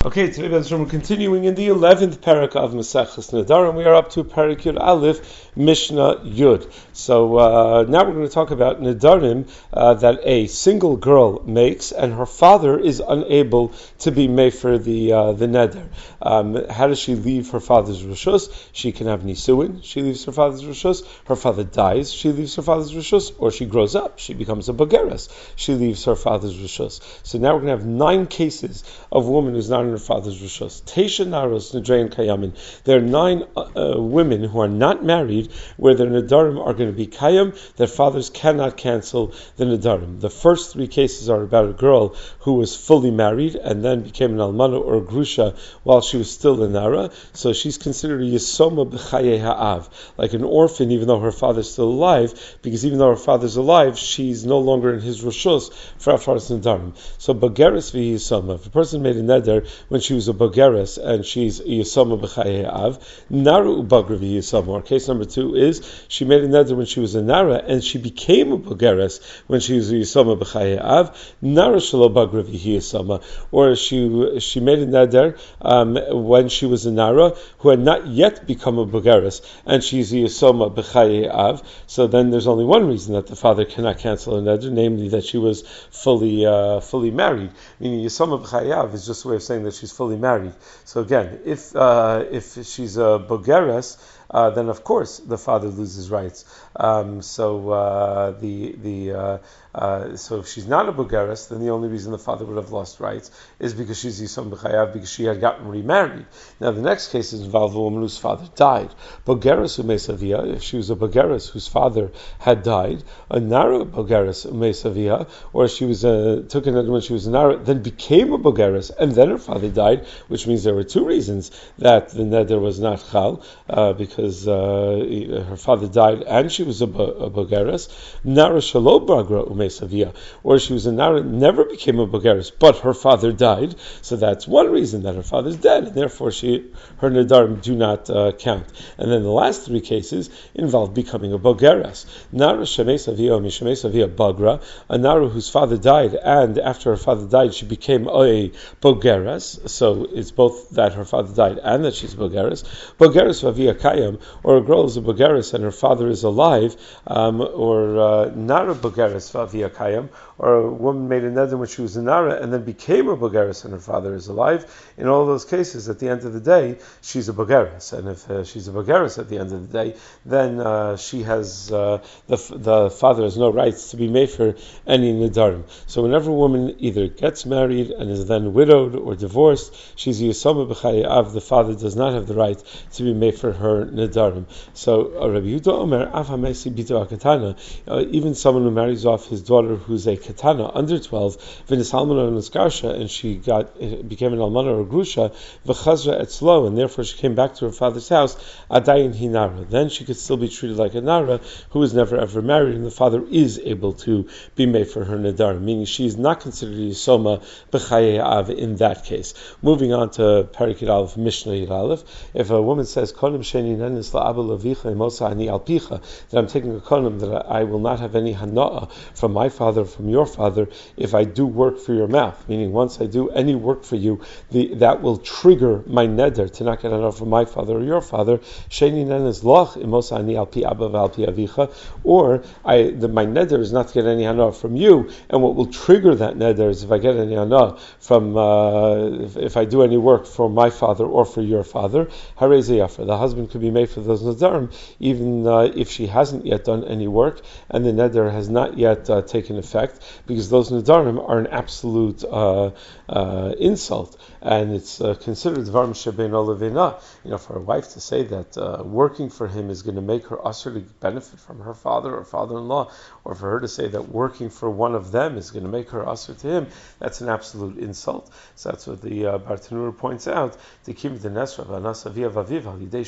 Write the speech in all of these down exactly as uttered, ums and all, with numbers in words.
Okay, today we're continuing in the eleventh parak of Maseches Nedarim. We are up to Parak Yud Aleph, Mishnah Yud. So uh, now we're going to talk about Nedarim uh, that a single girl makes, and her father is unable to be made for the uh, the Neder. Um, how does she leave her father's rishus? She can have nisuin. She leaves her father's rishus. Her father dies. She leaves her father's rishus, or she grows up. She becomes a bogeres. She leaves her father's rishus. So now we're going to have nine cases of a woman who's not in her father's rishus. Teisha naros nedrayin kayamin. There are nine uh, women who are not married where their nedarim are going to be kayam. Their fathers cannot cancel the nedarim. The first three cases are about a girl who was fully married and then became an almana or a grusha while she was still a nara. So she's considered a yisoma b'chaye ha'av, like an orphan even though her father's still alive, because even though her father's alive, she's no longer in his rishus for afaras nedarim. So bageres v'yisoma. If a person made a neder when she was a bogeres and she's yisoma b'chaye ha'av, naru ubagra v'yisoma. Or case number two is she made a neder when she was a nara and she became a bogeres when she was a yisoma b'chaye ha'av, nara shelo bagra v'yisoma. Or she she made a neder um, when she was a nara who had not yet become a bogeres and she's a yisoma b'chaye ha'av. So then there's only one reason that the father cannot cancel a neder, namely that she was fully uh, fully married. Meaning yisoma b'chaye ha'av is just a way of saying that she's fully married. So again, if uh, if she's a bogeres, uh, then of course the father loses rights. Um, so uh, the the uh, uh, so if she's not a bogeres, then the only reason the father would have lost rights is because she's yisoma b'chayav, because she had gotten remarried. Now the next case is involve a woman whose father died. Bogeres umesavia, if she was a bogeres whose father had died, a nara bogeres umesavia, or she was a, took a neder when she was a nara, then became a bogeres, and then her father died, which means there were two reasons that the neder was not chal, uh, because uh, her father died and she was a, a bogeres. Nara shelo bagra umesavia, or she was a nara, never became a bogeres, but her father died. So that's one reason that her father's dead, and therefore she her nedarim do not uh, count. And then the last three cases involve becoming a bogeres. Nara shemesavia or mishemesavia bagra, a nara whose father died, and after her father died she became a bogeres. So it's both that her father died and that she's bogeres. Bogeres vavia kayam, or a girl is a bogeres and her father is alive, um, or uh, nara bogeres vavia kayam, or a woman made a neder when she was a nara and then became a bogeres and her father is alive. In all those cases, at the end of the day, she's a bogeres, and if uh, she's a bogeres at the end of the day, then uh, she has uh, the the father has no rights to be made for any nedarim. So whenever a woman either gets married and is then widowed or divorced, she's yisoma b'chaye av. The father does not have the right to be made for her nedarim. So uh, Rabbi Yehuda Omer av hamesi bito akatana, uh, even someone who marries off his daughter who's a katana under twelve, v'nis almana v'niskarsha, and she got became an almana or grusha, v'chazra etzlo, and therefore she came back to her father's house, adayin hinara. Then she could still be treated like a nara who was never ever married, and the father is able to be made for her nedar, meaning she is not considered yisoma b'chaye av in that case. Moving on to Parak Yud Aleph, Mishnah Yud Aleph, if a woman says konim sheni nenis la'aba lavicha imosa ani alpicha, that I'm taking a konim that I will not have any hana'ah from my father, from your father, if I do work for your mouth, meaning once I do any work for you, the, that will trigger my neder to not get hana'ah from my father or your father. Sheni nenis loch imosa ani alpi abba v'alpi avicha, or I, the, my neder is not to get any hana'ah from you, and what will trigger that neder is if I get any hana'ah from, uh, if, if I do any work for my father or for your father. Harei zeyafer, the husband could be made for those nedarim, even uh, if she hasn't yet done any work, and the neder has not yet uh, taken effect, because those nedarim are an absolute uh, uh, insult, and it's uh, considered dvar shebeino levina. You know, for a wife to say that uh, working for him is going to make her usher to benefit from her father or father-in-law, or for her to say that working for one of them is going to make her usher to him, that's an absolute insult. So that's what the uh, Bartanura points out. The kim the nesra v'anasavia vaviv halidei shehiyos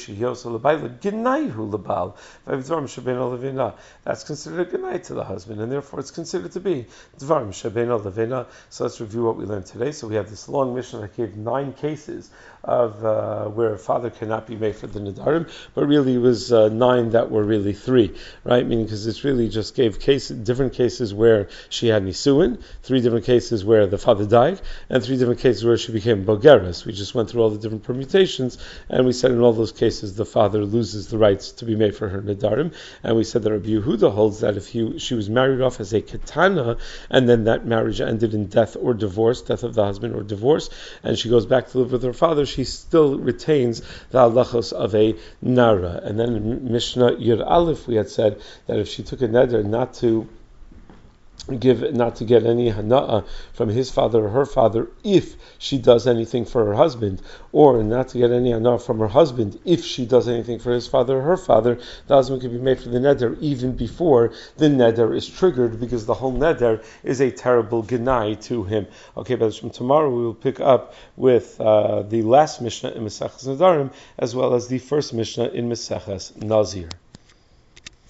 That's considered a genai to the husband, and therefore it's considered to be dvarim shebeino levena. So let's review what we learned today. So we have this long mission that gave nine cases of uh, where a father cannot be made for the nedarim, but really it was uh, nine that were really three, right? Meaning because it's really just gave cases, different cases where she had nisuin, three different cases where the father died, and three different cases where she became bogeres. We just went through all the different permutations, and we said in all those cases the father loses the rights to be made for her nedarim, and we said that Rabbi Yehuda holds that if he, she was married off as a katana, and then that marriage ended in death or divorce, death of the husband or divorce, and she goes back to live with her father, she still retains the halachos of a nara. And then in Mishnah Yud Aleph we had said that if she took a neder not to give not to get any hana'ah from his father or her father if she does anything for her husband, or not to get any hana'ah from her husband if she does anything for his father or her father, the husband can be made for the neder even before the neder is triggered, because the whole neder is a terrible genai to him. Okay, but from tomorrow we will pick up with uh, the last Mishnah in Maseches Nedarim as well as the first Mishnah in Maseches Nazir.